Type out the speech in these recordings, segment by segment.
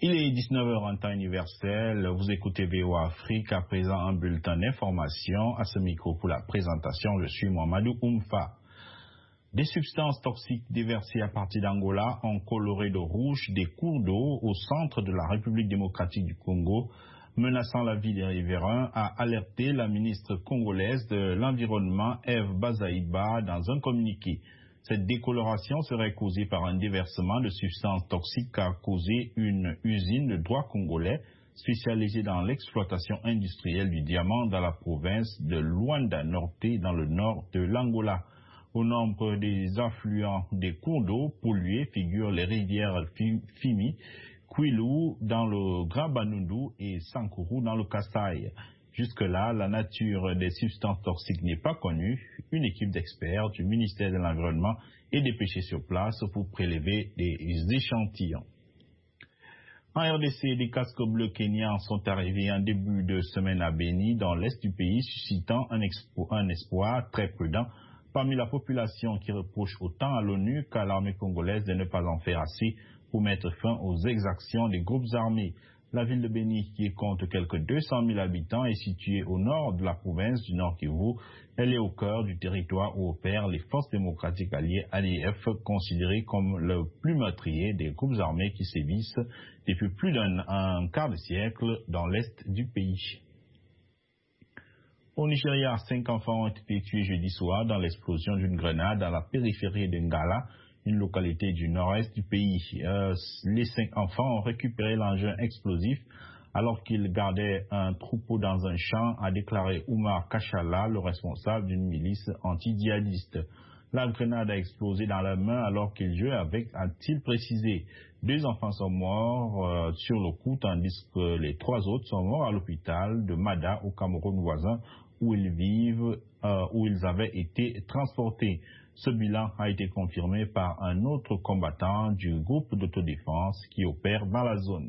Il est 19h en temps universel, vous écoutez VOA Afrique, à présent un bulletin d'information. À ce micro pour la présentation, je suis Mohamedou Oumfa. Des substances toxiques déversées à partir d'Angola ont coloré de rouge des cours d'eau au centre de la République démocratique du Congo, menaçant la vie des riverains, a alerté la ministre congolaise de l'Environnement, Eve Bazaïba, dans un communiqué. Cette décoloration serait causée par un déversement de substances toxiques qu'a causé une usine de droit congolais spécialisée dans l'exploitation industrielle du diamant dans la province de Luanda Norte, dans le nord de l'Angola. Au nombre des affluents des cours d'eau pollués figurent les rivières Fimi, Kwilu dans le Grand Bandundu et Sankuru dans le Kasaï. Jusque-là, la nature des substances toxiques n'est pas connue. Une équipe d'experts du ministère de l'Environnement est dépêchée sur place pour prélever des échantillons. En RDC, des casques bleus kenyans sont arrivés en début de semaine à Beni, dans l'est du pays, suscitant un espoir très prudent parmi la population qui reproche autant à l'ONU qu'à l'armée congolaise de ne pas en faire assez pour mettre fin aux exactions des groupes armés. La ville de Beni, qui compte quelques 200 000 habitants, est située au nord de la province du Nord Kivu. Elle est au cœur du territoire où opèrent les forces démocratiques alliées ADF, considérées comme le plus meurtrier des groupes armés qui sévissent depuis plus d'un quart de siècle dans l'est du pays. Au Nigeria, 5 enfants ont été tués jeudi soir dans l'explosion d'une grenade à la périphérie de Ngala, une localité du nord-est du pays. Les 5 enfants ont récupéré l'engin explosif alors qu'ils gardaient un troupeau dans un champ, a déclaré Oumar Kachala, le responsable d'une milice anti-djihadiste. La grenade a explosé dans la main alors qu'ils jouaient avec, a-t-il précisé. 2 enfants sont morts sur le coup, tandis que les 3 autres sont morts à l'hôpital de Mada, au Cameroun voisin, où ils vivent, où ils avaient été transportés. Ce bilan a été confirmé par un autre combattant du groupe d'autodéfense qui opère dans la zone.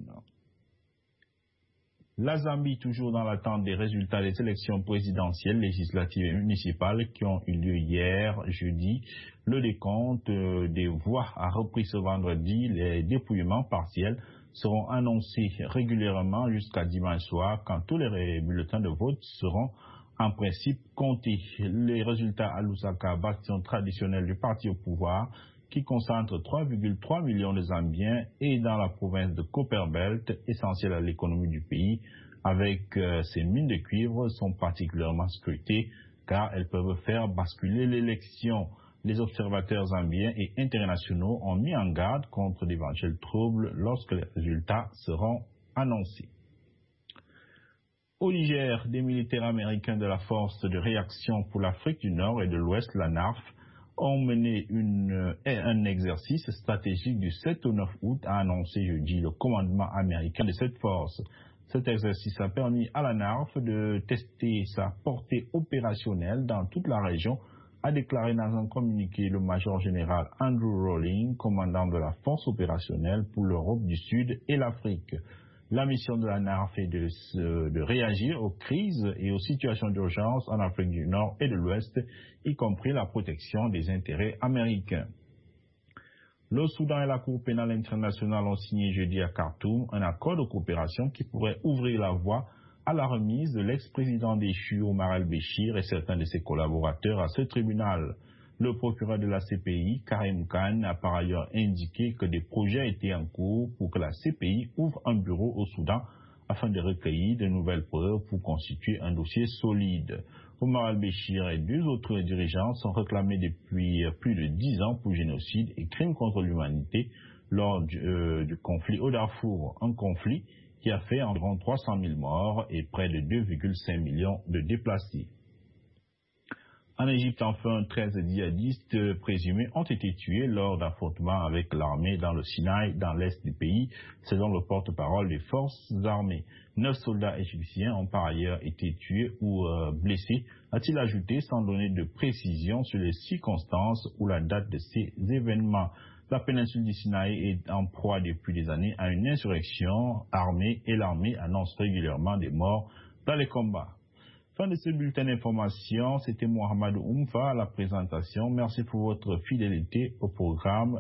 La Zambie, toujours dans l'attente des résultats des élections présidentielles, législatives et municipales qui ont eu lieu hier, jeudi. Le décompte des voix a repris ce vendredi. Les dépouillements partiels seront annoncés régulièrement jusqu'à dimanche soir, quand tous les bulletins de vote seront en principe comptés. Les résultats à Lusaka, bastion traditionnel du parti au pouvoir, qui concentre 3,3 millions de Zambiens, et dans la province de Copperbelt, essentielle à l'économie du pays, avec ses mines de cuivre, sont particulièrement scrutées car elles peuvent faire basculer l'élection. Les observateurs zambiens et internationaux ont mis en garde contre d'éventuels troubles lorsque les résultats seront annoncés. Au Niger, des militaires américains de la Force de réaction pour l'Afrique du Nord et de l'Ouest, la NARF, ont mené un exercice stratégique du 7 au 9 août, a annoncé jeudi le commandement américain de cette force. Cet exercice a permis à la NARF de tester sa portée opérationnelle dans toute la région, a déclaré dans un communiqué le major général Andrew Rawling, commandant de la force opérationnelle pour l'Europe du Sud et l'Afrique. La mission de la NARF est de réagir aux crises et aux situations d'urgence en Afrique du Nord et de l'Ouest, y compris la protection des intérêts américains. Le Soudan et la Cour pénale internationale ont signé jeudi à Khartoum un accord de coopération qui pourrait ouvrir la voie à la remise de l'ex-président déchu Omar el-Béchir et certains de ses collaborateurs à ce tribunal. Le procureur de la CPI, Karim Khan, a par ailleurs indiqué que des projets étaient en cours pour que la CPI ouvre un bureau au Soudan afin de recueillir de nouvelles preuves pour constituer un dossier solide. Omar el-Béchir et 2 autres dirigeants sont réclamés depuis plus de 10 ans pour génocide et crimes contre l'humanité lors du conflit au Darfour, un conflit qui a fait environ 300 000 morts et près de 2,5 millions de déplacés. En Égypte, enfin, 13 djihadistes présumés ont été tués lors d'affrontements avec l'armée dans le Sinaï, dans l'est du pays, selon le porte-parole des forces armées. 9 soldats égyptiens ont par ailleurs été tués ou blessés, a-t-il ajouté, sans donner de précision sur les circonstances ou la date de ces événements. La péninsule du Sinaï est en proie depuis des années à une insurrection armée et l'armée annonce régulièrement des morts dans les combats. Fin de ce bulletin d'information, c'était Mohamedou Oumfa à la présentation. Merci pour votre fidélité au programme